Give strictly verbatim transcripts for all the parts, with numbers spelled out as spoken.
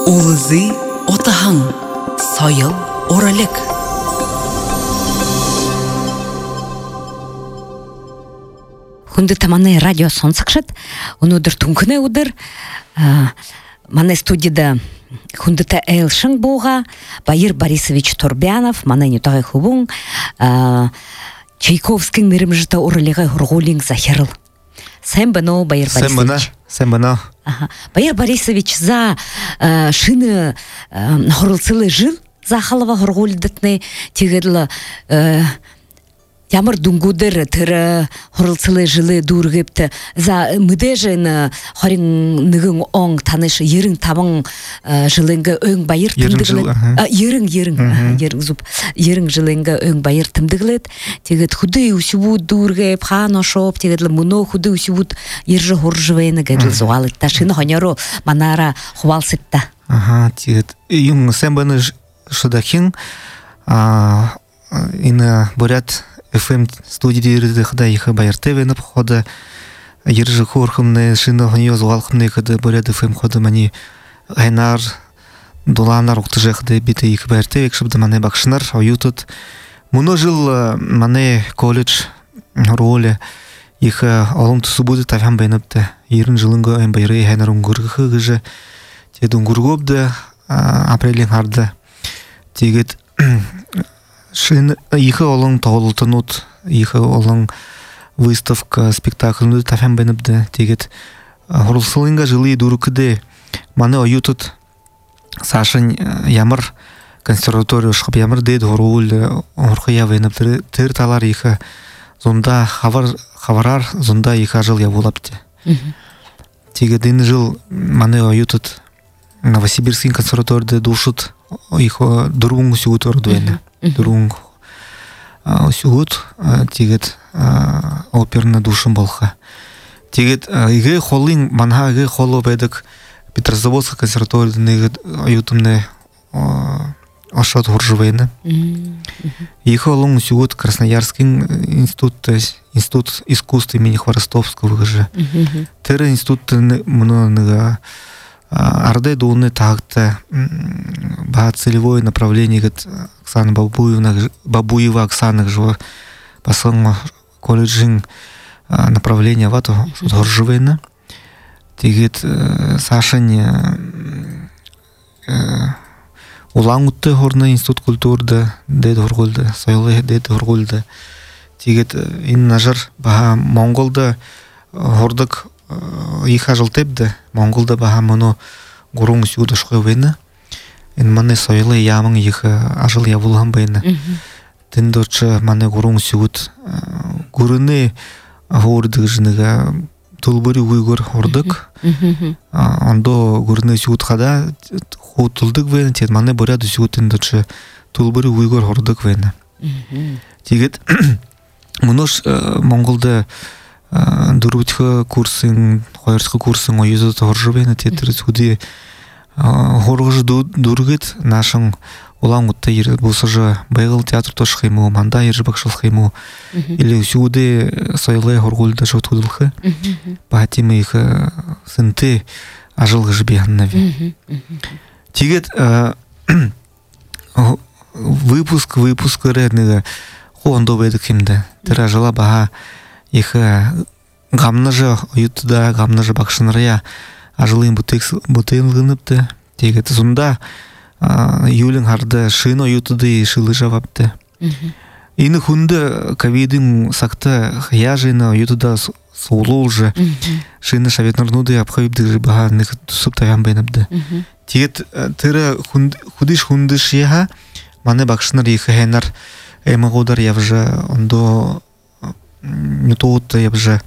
Улызы отаһың, сайыл оралек. Хунды таманы радио сонсықшыт, оны удыр түнкіне удыр. Маны студияда хундыта Элшин боға, Баир Борисович Турбянов, маны нютағы хубун, Чайковский нырымжыта оралеға хургулинг захерыл. Сәм бано, Баир Борисович. Сәм бано. Баир Борисович за э, шины э, хорылцылы жыл захалова хоргулдытны тегерлі э, ямыр дунгудыр тыры хорылцылы жылы дургепті за мүдежін хорин нығын оң таныш ерің табың э, жылыңғы өң байыр тымдығылет. Ерің, ерің, ерің зуб. Ерің жылыңғы өң байыр тымдығылет. Тегет худы усюбуд дургеп, хано шоп, тегетлі мұно худы усюбуд ержі хоржывайны гәріл зуалет. Ташыны хоняру манара хувалсетта. Ага, тегет. Юм сәмбіні шыдахин, ины борят эф эм студиялерді хыда ихы Байыр ТВ-нып ходы ержі хорхымны, шыны хоньо зуалхымны хыды борят эф эм ходы мани айнар, доламнар уқтыжы хыды биті ихы Байыр ТВ кшыбды маны бақшынар, оютыд. Мұны жыл маны колледж ролі ихы олым тұсы бұды тавян байнапты. Ерін жылыңғы айн байры айнар ұңғырғы ғыжы. Теді ұңғырғы апрелин харды. Тегет шын ихы олың тоғылтынут, ихы олың выставка, спектакльны тафян байнапты. Тегет хорылсылыңға жылы дұрыкыды маны оютыд сашын ямыр консерватория шқып ямыр дейд хорул орқы явайнап тыр талар ихы зонда хаварар зонда ихы жыл явулапты. Тегет дын жыл маны оютыд Новосибирский консерваторияда душыд ихы дұруң сюгут ордуэні. Дұруң сюгут тегет оперна душын болха. Тегет иге холың манха иге холу бәдік Петрозаводск консерваторияда оютымны ашат хоржывайны. Ихы олың сюгут Красноярский институт, институт искусств имени Хворостовского выжы. Тері институт мұны Арды дуны тағытты ба целевое направление Оксана Бабуева, Бабуева Оксана жуы басылың колледжин направление вату хоржывайны. Тегет Сашын улаң ұтты хорны институт культурды деді хоргулды, сойлы деді хоргулды. Тегет ин нажыр баға Монголды хордық иха жылтепді. Монголды баға мұны ғұрың сюды шқой вейні. Ин маны сойлы ямың иха ажыл явулған бейні. Тіндорчы маны ғұрың сюд ғұрыны ғордық жыныға тұлбыры ұйғыр хордық. Ондо ғұрыны сюд қада ху тұлдық вейні. Тед маны бұряды сюд тіндорчы тұлбыры ұйғыр хордық вейні. Тегет мұныш Монголды дұрутқы курсын, қойырсқы курсын ойызы тұғыржы бейні тетірі сүді ғорғыжы дұрғыт нашың олаң ұтты ері болсы жы байғыл театр тош қайму, манда ержі бақшыл қайму или сүді сойлы ғорғылды жот құдылқы бағатимы иқы сынты ажылғы жы бейханнави. Тегет выпуск выпуск рәднігі қоғынды бәді кемді тірі ажыла баға ихы ғамны жы ұйыттыда ғамны жы бақшынырыя ажылын бұтылғыныпты. Тегет сонда юлін харды шын ұйыттыды шылы жавапты. Ині хүнді ковидың сақты хия жыны ұйыттыда соулол жы шыны шаветнырнуды апқайыпды жы баға нық түсіп таян байнапды. Тегет тірі хүдіш хүндіш еға маны бақшыныр ихы хәнар әмі ғодар явжы ондо нютоуты ябжы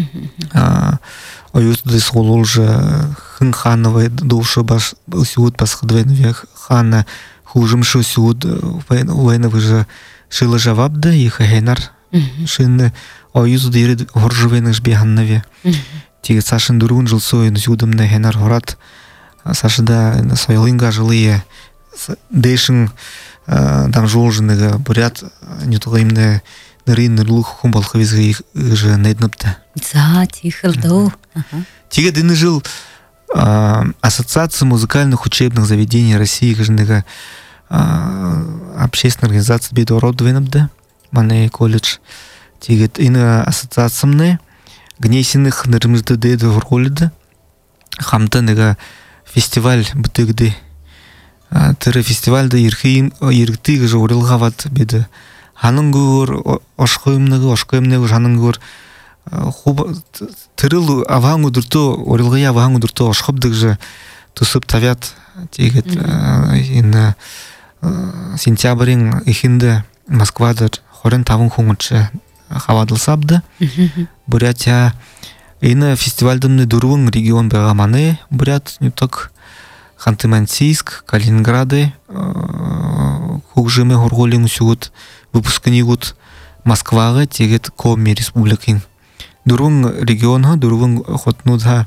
оютды солол жы хын хановай душы баш сюд басқыдвайны век хана хужымшы сюд вайновы жы шылы жавабды ихы хәнар шыны оютды ері ғоржывайны жбеғаннаве. Тегет сашын дұруын жыл сойын сюдымны хәнар ғорат сашыда сойлынға жылые дейшін дам жол жыныға бұрят нютығымны нырын нұрлық құмбалқы везгі жы найдныпты. За, тихылды. Теге дыны жыл Ассоциация музыкальных учебных заведений России каждого общественная организация бедород венабда мане колледж тигет ина ассоциациямны гнесиных нырмызды деды вролиды хамта нега фестиваль бытыгды тыры фестивальда ирхим иргтыгы жорылгават беды ханыңгур ошкоймныгы ошкоймныгы ханыңгур хуба тырыл авангу дурто орылгая авангу дурто ошхобдык же тусып тавят тигет ин сентябрин ихинде Москвада хорен тавын хуңучы хавадылсабды Бурятия ина фестивальдымны дурвын регион бегаманы Бурят нюток Ханты-Мансийск Калининграды хугжыме хорголин сюгут выпускнигут Москвага тегет Коми республикин дурвын регионга дурвын хотнуда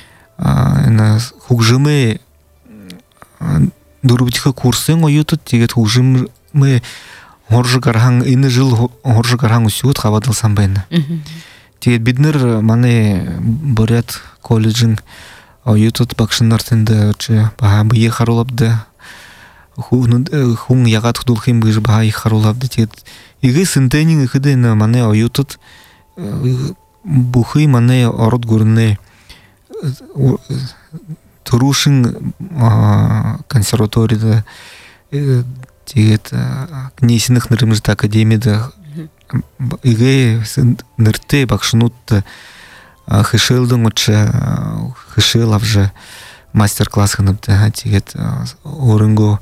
хугжыме дурбитха курсын оютут тегет хугжыме хоржы гархан ины жыл хоржы гархан сюгут хавадылсам байна тегет биднер мане Бурят колледжин оютут бакшынар тенде че баха бие харулабды хун ягат худулхим быж баха харулабды тегет иги синтенин ихиден мане оютут бухы мане ород гурне турушин консерваторияда тегет кнесиных нырмызда академияда иге нырте бакшынутты хышылдың отче хышылав же мастер-класс хыныбды тегет орынгу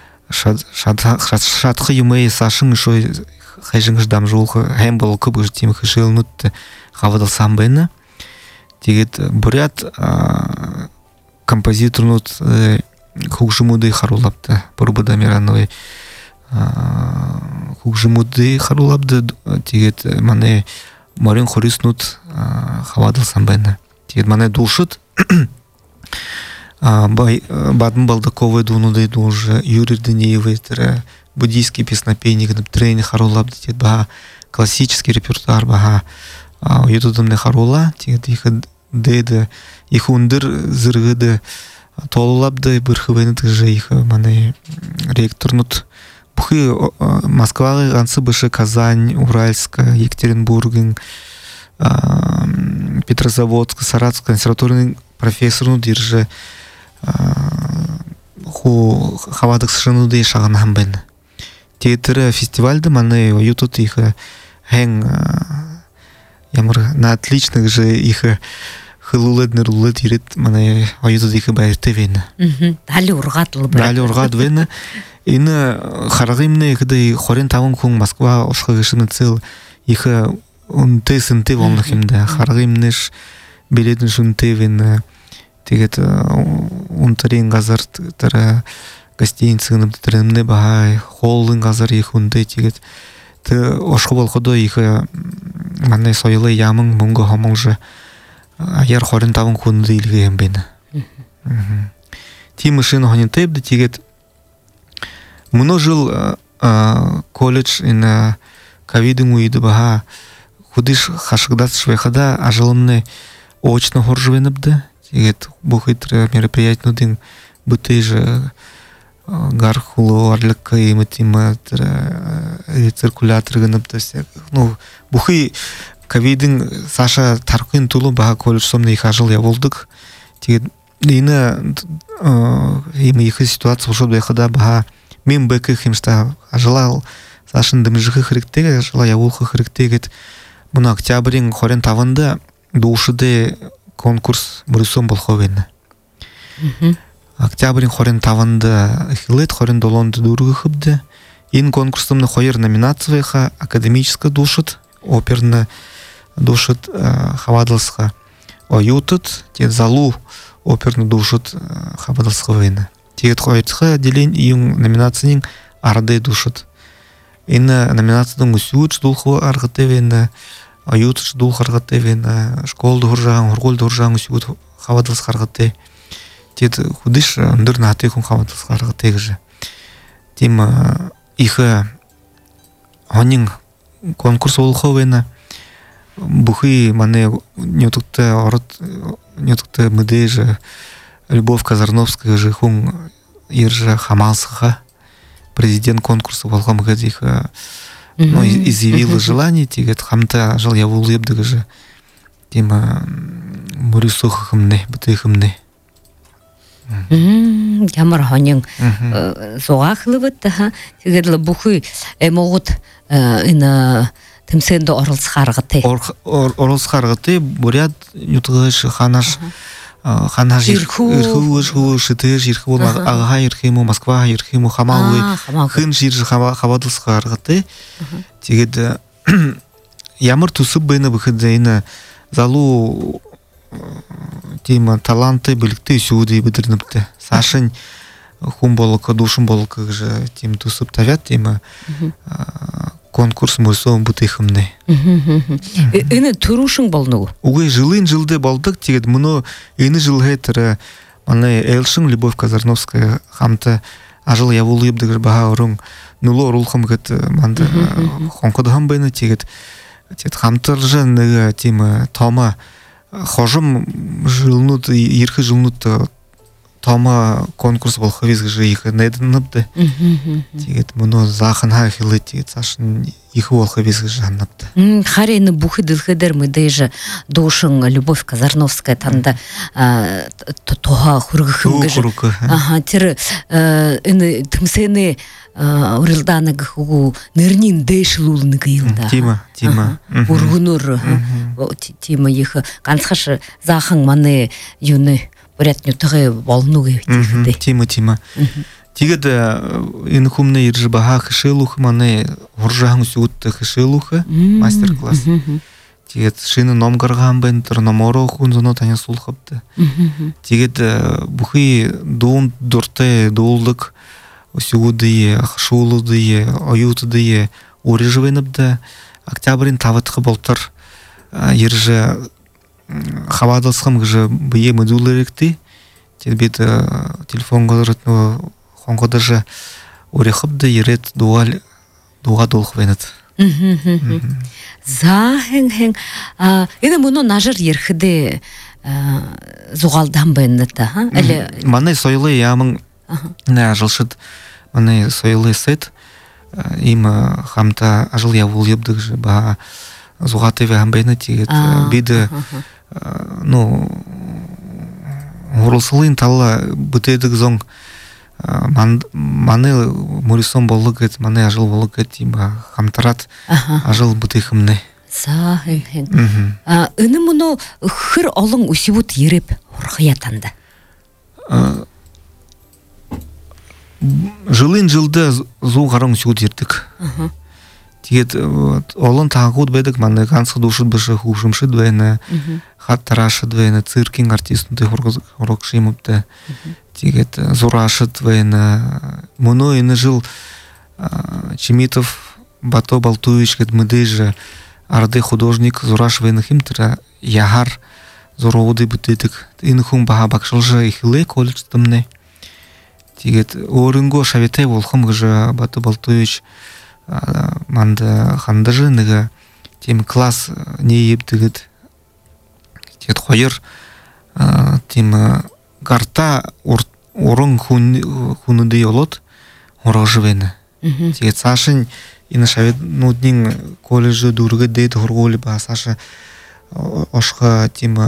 шатхы юмей сашың шой хайжыңыш дам жолхы хэм бол кыбыж тим хышылнутты хавадылсам байна тегет бурят композиторнут хугжымуды харулапты бурбада мирановой хугжымуды харулапты тегет мане Марин хориснут хавадылсам байна тегет мане душут бадым балдаковый дунуды дуже Юрий Даниевый буддийский песнопейник тренинг харулапты тегет баха классический репертуар баха ютудымны харула тегет их деды их ундыр зыргыды толулапды бырхывайны же их мане ректорнут бухы Москва гансы бышы Казань, Уральск, Екатеринбург, Петрозаводск, Саратовск консерваторный профессор держи ху хавадык сшынуды шаган хамбен. Театры фестивальды маны ютут их хэн ямыр на отличных же их хылулы нырулы тирит маны ютут их байыртывен. Дали ургатылы. Дали ургатывен. Ина харагимне кыдай хорен тавын кун Москва ошхагышыны цел их унты сынты волнахимда харагимнеш билетін шунты вен тегет унтарин газар тара гостиницыны тырымны бахай холлын газар их унты тегет ты ошхы болходо их манай сойлы ямың мунго хамың же аяр хорен тавын кунды илгейм бен тимышын хонин тейбді тегет Муно жил колледж ин ковидың уйды баха худиш хашыгдат швейхада ажылымны очно хоржвеныбды тегет бухитр мероприятнудың бұты же гар хулу арлыкка имытима циркулятор гыныбды ну бухи ковидың саша таркын тулу баха колледж сомны их ажыл я болдык тегет ина имы их ситуация ушо бехада баха Мен бэкы химшта ажылал сашын дымжығы хіріктегі, ажыла яулқы хіріктегет. Бұны октябрин хорен тавында душыды конкурс мұрысым болховені. Октябрин хорен тавында хилет, хорен долонды дұрғы хыбды. Ин конкурсымны хойыр номинацияға академическа душыт, оперны душыт хавадылсқа оютыт, тет залу оперны душыт хавадылсқа вейні. Тегет хойыртқа отделен июн номинацияның арды душыт. Инна номинацияның үсюыч дулху арғытевені, аютыч дулх арғытевені, школды хұржағын, хұрголды хұржағын үсюыт хавадылс арғыте. Тет худыш үндір наты күн хавадылс арғытегі же. Тем ихы хонин конкурс олховені, бұхы мане нетукты орыт, нетукты мүде же Любовь Казарновская же хун иржа хамалсыха президент конкурса болған гадих ну изъявила желание тигет хамта жыл я улыб же тема мурисух хымны бутыхымны. Ямар ханин зоахлывыт та тигедле бухы эмогут ина тимсенде орылсхаргыты. Орылсхаргыты бурят ютгыш ханаш ханаш ирху ирху шитер ирху ага ирхиму Москва ирхиму хамалы хын жир хавадылсхаргыты тигет ямар тусып быны быхыдайна залу тема таланты билікті сюды бідірніпті. Сашын хум болықы, душым болықы же тем тусып тавят тема конкурс мойсоым бұтыхымны. Үні тұрушың болну? Угай жылын жылды болдық тегет мұны үні жылғы тірі маны әлшің Любовь Казарновская хамты ажыл явулы ебдігір баға ұрың нулы орулқым гет манды қонқыдығым бәйні тегет хамтыр жын тема тома хожым жылнут ирхи жылнут тома конкурс бол хавизг же их неднапты тигет муно заханха хилы тигет сашын их бол хавизг же анапты харейны бухы дылхыдер мы даже дошың Любовь Казарновская танда тоха хургыхым хургы ага тир ины тымсены урылданы гыху нырнин дэшлулны гыйлда тима тима ургунур тима их ганцхаш захын маны юны порядку тыгы волнугы тима тима тигет ин хумны иржи баха хышылух маны уржаң сут хышылух мастер-класс тигет шины номгарган бен терноморо хунзоно таня сулхапты тигет бухи дун дурте дулдык сюды шулуды оютды урежвенбде октябрин таватхы болтыр иржи хавадылсым же бие модулеректи телбет телефон газыртны хонгода же урехыпды ирет дуал дуга долхвенет за хен хен эне муну нажыр ерхиде зугалдан беннета ха эле маны сойлы ямың на жылшыт маны сойлы сет им хамта ажыл явул ебдик же ба зугаты ве хамбейна тигет биде ну урулсылын талла бутедик зоң маны мурисон болук эт маны ажыл болук эт има хамтарат ажыл бутыхымны за хен хен эне муну хыр олың усибут ереп урхаятанда жылын жылды зу гарың сюд ердик тигет олон тагут бедик маны гансы душыт бышы хушымшы двойны хат тарашы двойны циркинг артистунды хорокшимыпты тигет зурашы двойны муну ины жыл Чемитов Бато Балтуевич гет мыды же арды художник зураш вейнахим тыра ягар зуровуды бутытык ины хум баха бакшылжы ихилы колледж тымны тигет орынго шаветай волхым гыжы Бато Балтуевич манда хандажы ныга тем класс не ебдігіт тет хойыр тем гарта орын хуныды олот орағжы вені тет сашын ины шавет нуднин колледжі дұрғы дейді хорголі ба сашы ошқа тем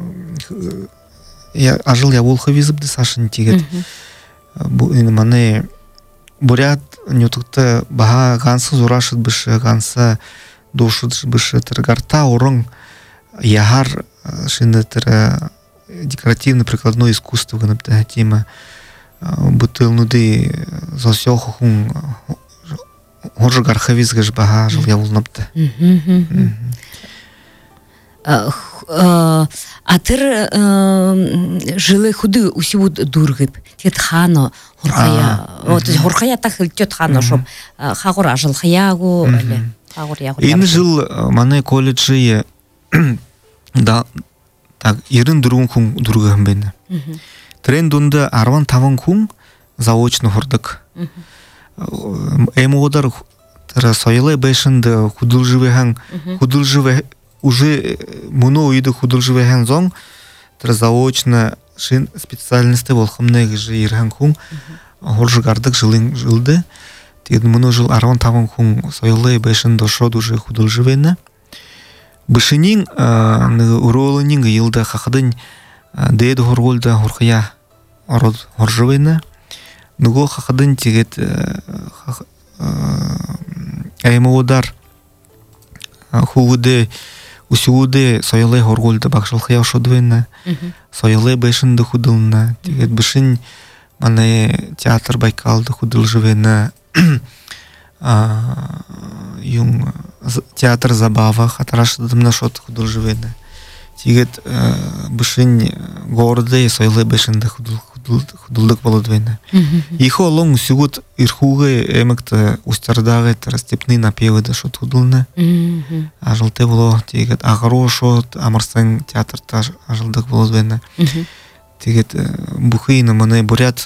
ажыл я волхы визіпді сашын тегет маны бурят нютукты баха гансы зурашыт бышы гансы душыт бышы тыр гарта орын ягар шынды тыр декоративно прикладное искусство гыныпты тема бутылнуды засёху хун оржы гархавиз гыш баха жыл явулнапты атыр жылы худы усибут дургып тет хано хорхая вот хорхая тахыл тет хано шоп хагур ажыл хаягу эле хагур ягу ин жыл маны колледжи да так ерин дурун хун дургам бен трендунда арван таван хун заочно хордык эмодар тара сойлы бешинде худулжывехан худулжыве уже муно уйду худулжывехан зон тара заочно шин специальности болхымны гыжы ирхан хун хоржгардык жылын жылды. Тегед муну жыл арван таван хун сойлы бешин дошод уже худылжывена. Бышынин уролынин йылда хахадын дейд хорголда хорхая ород хоржывена. Нуго хахадын тегед аймаудар хугуде усюде сойлы хорголда бакшылхая шодвена. Сойлы бешин да худылна. Тегед бышын мане театр Байкалда худылжывена. Yung театр забава хатарашдымна шот художественна. Тигет бышын городе сойлы бешинде худылдык болодвена. Ихо лонг сюгут ирхуге эмекте устардагы степный напевы да шот худылна. Ажылте боло тигет агро шот амарсан театрта ажылдык болодвена. Тигет бухыйны мане бурят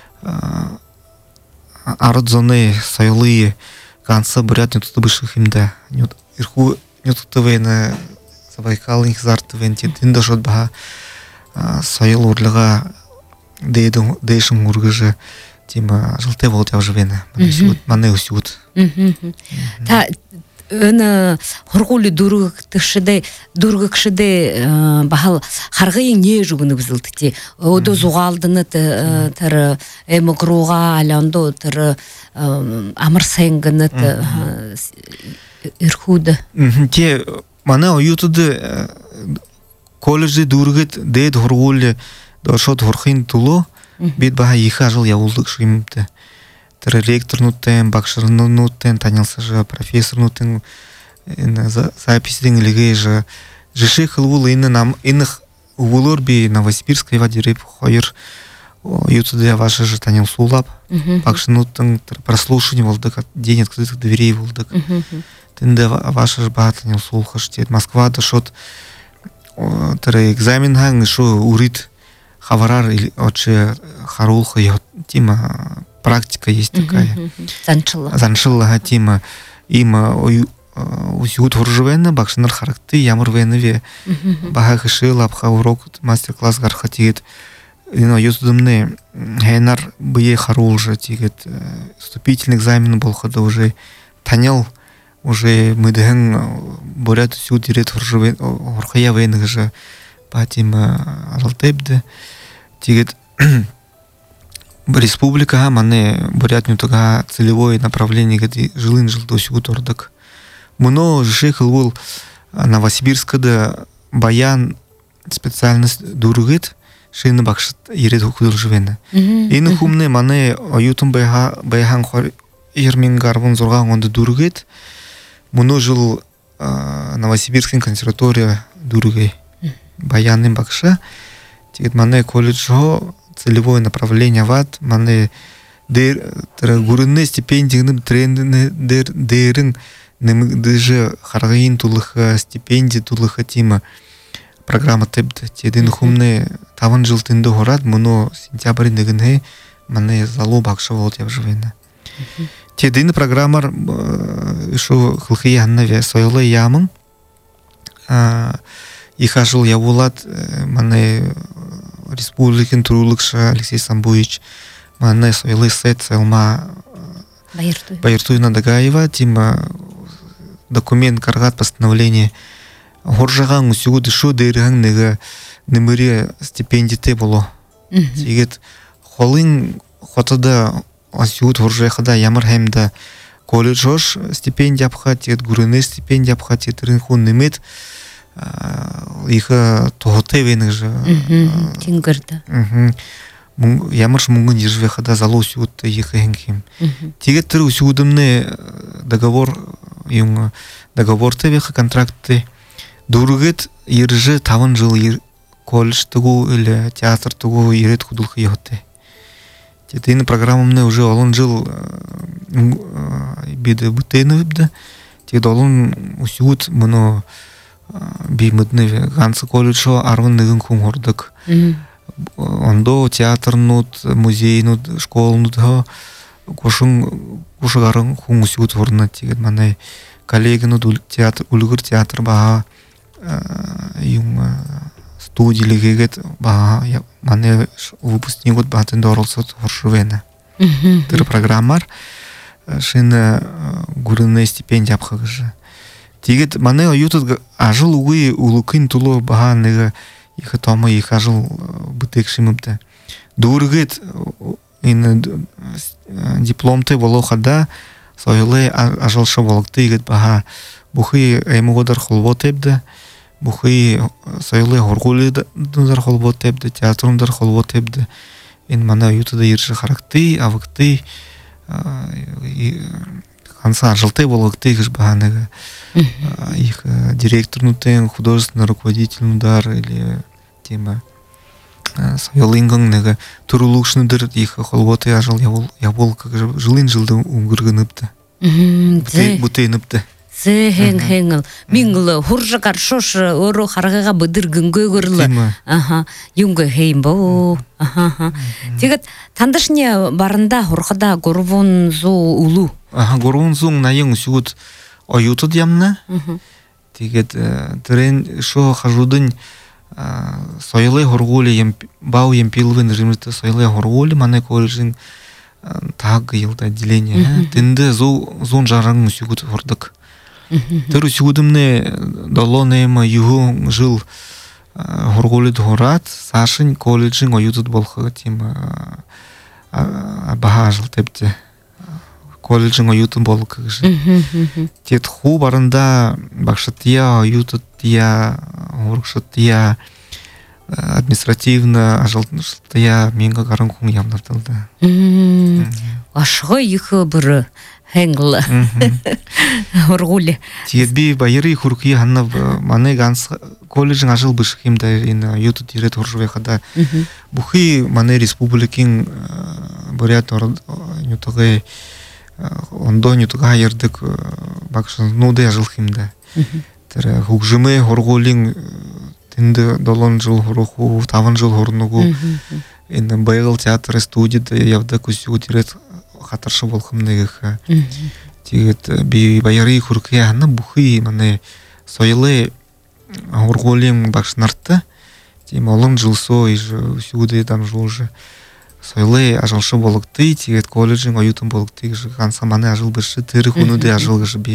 Ародзоны сойлы канцы бурят нютуты бышых имда. Ирху нютутывы на Забайкал их зартывен тетин дошот баха сойл урлыга дейшим ургыжы тима жылте болот явжывена. Мане усют. Та ына хоргулы дургык тышыды дургык шыды бахал харгый не жугуны бызылтыти одо зугалдыны тыр эмогруга аландо тыр амырсенгыны ирхуды те мане оютуды колледжи дургыт дейд хоргулы дошот хорхин тулу бит баха иха жыл явулдык шимте. Ректор нутен, бакшыр нутен, танялся же профессор нутен, записиден илиге же жиши хылвул инны нам инных увулор би Новосибирской вадирип хойр ютуде ваша же танял сулап, бакшыр нутен прослушивание волдык, день открытых дверей волдык. Тенде ваша же ба танял сулхаш, тет Москва дошот тер экзамен ханг шо урит хаварар или отче харулха тима практика есть такая. Заншилла. Заншилла тима има усют хоржевена бакшнар характы ямурвеневе баха хышил абха урок мастер-класс гарха тигет. Ино ютудымны хейнар бые харулжа тигет. Вступительный экзамен был хода уже танял уже мы дхэн бурят усют дирет хоржевен хорхая венг же патима алтебде тигет. Республика мане бурятню тога целевое направление где жилын жилдо сюгут ордак. Муно жишехал был Новосибирска да баян специальность дургит шейны бакшат ерет худылжывена. Ины хумне мане аютун баяхан хор ермингарвун зорган онды дургит. Муно жил Новосибирская консерватория дургай баянным бакша. Тигет мане колледжо целевое направление ват мане дер гурынны стипендийным трендны дер дерин немдыжы харгын тулыха стипендий тулыха тима программа тебд тедин хумны таван жылтынды хорат муно сентябрьдегине мане залу бакша болот явжывена. Тедин программар шо хылхыянна ве сойлы ямын ихажыл явулат мане Республикин Трулыкша Алексей Самбуевич мане сойлы сет селма Байыртуйна Дагаева тима документ каргат постановление горжаган усюгуды шо дырган нега немыре стипендите боло. Тигет холын хотада асюд горжахада ямар хемда колледжош стипендия апха тигет гурыны стипендия апха титрин хун немет иха тоготе венг же тингырда ямарш мунгын ежве хада залу сюд иха хенгим тигет тыр усюдымны договор юм договор тевеха контракты дургет ирже таван жыл колледж тугу или театр тугу ирет худулха йоте тетин программамны уже олон жыл биде бутейны вибда тигет олон усюд муно бимыдны ганцы колледжо арвын ныгын кум хордык. Ондо театр нут, музей нут, школ нут ха кошын кошыгарын кум усют хорна тигет мане коллеги нут театр улгыр театр баха юм студиялегет ба мане выпускник вот батен доролсо хоршувена. Тэр программар шин гурны стипендия апхагыжы. Тигет мане оютут ажыл угы улукын тулу баһанныгы их тома их ажыл бутекшимипте. Дургет ин дипломты волохада сойлы ажылшы болыкты игет баһа бухы эмогодар холботепде. Бухы сойлы хоргулыдар холботепде, театрумдар холботепде. Ин мане оютуда ирши характы, авыкты канса ажылты болыкты игеш баһанныгы. Их директор нутен, художественный руководитель нудар или тема сойлынгын неге турулукшныдыр их холботы ажыл ябол как жылын жылды уңгыргыныпты. Бутейныпты. Зэхэн хэнгэл мингэл хуржакар шош өрө харгага быдыргынгө көрүлө. Аха, юнгө хеймбо. Аха. Тегет тандышне барында хорхада горвон зу улу. Аха, горвон зу наен сюд оютуд ямна. Тегет трен шо хажудын сойлы хорголи ем бау ем пилвын режимте сойлы хорголи мане колледжин таг йылда отделение. Тенде зу зун жараң сюд хордык. Тэр сюдымне долонема югу жил хорголид хорат сашын колледжин оютуд болхы тема баха жыл тепте. Колледжин оютуд болхы жы. Тет ху барында бакшатия оютудтия хоргшатия административно ажылтия менга гаран кун ямнартылды. Ашгы ихы бір хэнгл хоргуле. Тиетби байыры хурки ханна мане ганс колледжин ажыл бышхимда ин оютуд дирет хоржвехада. Бухи мане республикин бурят нютугы ондо нютуга ярдык бакшын нуды ажылхимда. Тэр хугжымы хорголин тенде долон жыл хоруху, таван жыл хорнугу. Ин байгыл театр студияда явда кусю дирет хатаршы болхымныгыха. Тигет би байыры хурки ханна бухи мане сойлы хорголин бакшнартты. Тем олон жылсо иж сюды там жолжы. Сойлы ажылшы болыкты, тигет колледжин оютун болыкты гыжы канса мане ажыл бышы тыры хунуды ажыл гыжы би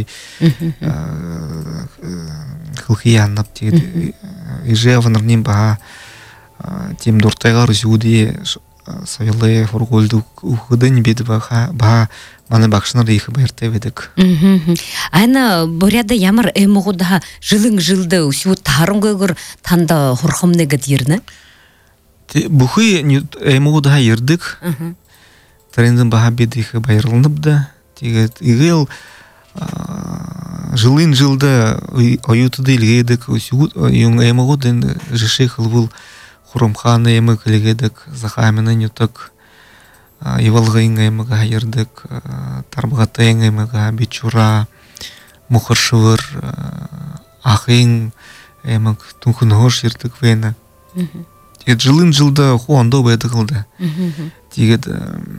хылхияннап тигет иже аванырнин баха тем дуртайгар сюды сойлы хорголду ухыдын беди баха баха мане бакшынар ихы байырты ведек. Айна боряда ямар эмогуда жылың жылды сюд тарынгыгыр танда хорхомнегет ерне? Бухы эмогуда ердик. Трендин баха беди ихы байырлынып тигет игыл жылын жылда оютуды илгедик сюд юң эмогуден жиши хылбыл Хурумханы эмы кілегедік, Захаминын ютық, Ивалғайын эміға ердік, Тарбағатайын эміға Бичура, Мұқыршывыр, Ақын эміг Тунхын хош ердік вені. Тегет жылын жылда хуандо бәді қылды. Тегет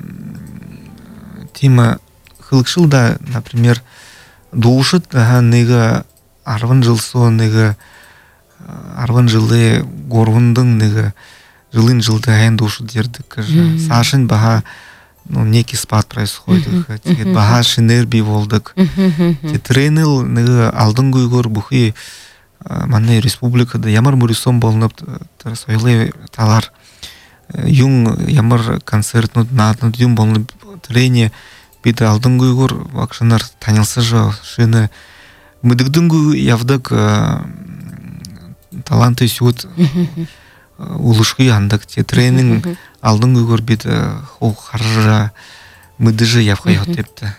тема қылықшылда, например, Душыт, неге арвын жылсо, неге арван жылы горвындың неге жылын жылды айн душу дердік. Сашын баха некий спад происходит. Тегет баха шинерби болдық. Тренил неге алдың гүйгор бухи мане республикада ямар мурисон болынып сойлы талар юң ямар концертну надну юң болынып трене биді алдың гүйгор вакшынар танылсы жо шыны мүдігдің гүй явдық таланты сюд улышкы андык те тренинг алдың гөр бит хо харжа мыдыжы явха йотепти.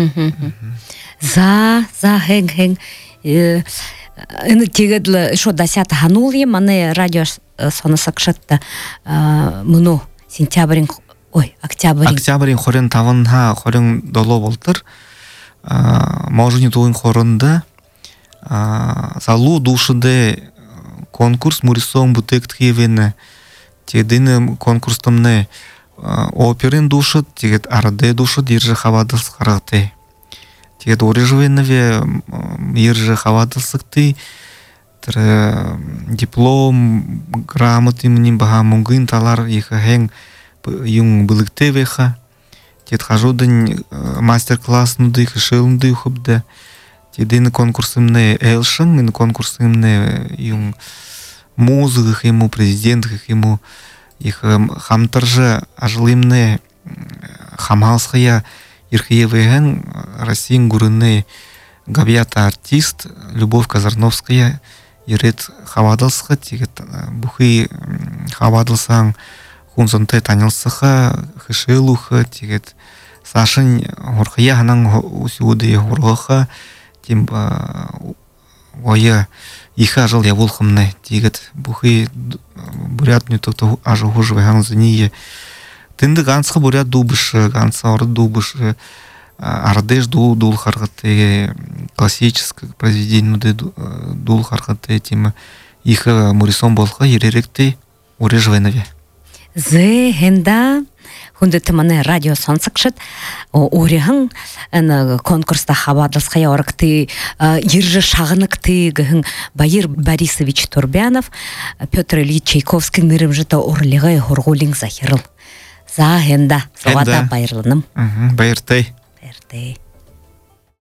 За за хэнг хэнг эне тегедле шо десят ханул е мане радио сонасакшатта муну сентябрин ой октябрин октябрин хорен таванха хорен доло болтыр. Можни туын хорында залу душыде конкурс мурисон бутектки вене тедине конкурстымне оперин душыт тегет арде душыт иржы хавадылс харагты тегет орежвеневе иржы хавадылсыкты диплом, грамоты мним бага мунгын талар их хeng юng былыкты веха. Тет хажудын мастер-класс нуды хышылынды хубда. Тедин конкурсымны элшын, ин конкурсымны юng музык ему, президент ему их хамтаржы ажылымны хамалсхая ирхиевеген Россиян гурыны гавията артист Любовь Казарновская ирет хавадалсха тигет бухи хавадалсан хунзонте танилсаха хышылуха тигет сашын горхия ханан усюды горха тимба оя иха жыл я волхымны тигет бухи бурят не то аж хужве ханзание тынды ганцха бурят дубыш ганца ор дубыш ардеш дул дул харгаты классическое произведение дул харгаты тима их мурисон болха ереректе урежвенове зе хенда хунды тыманы радио сонсакшыт урехан конкурста хабадылсқа яорыкты ержі шағыныкты гын Баир Борисович Турбянов Петр Ильич Чайковский нырым жыта орлығы хоргулин захирыл за хенда савада байырлыным байыртай байыртай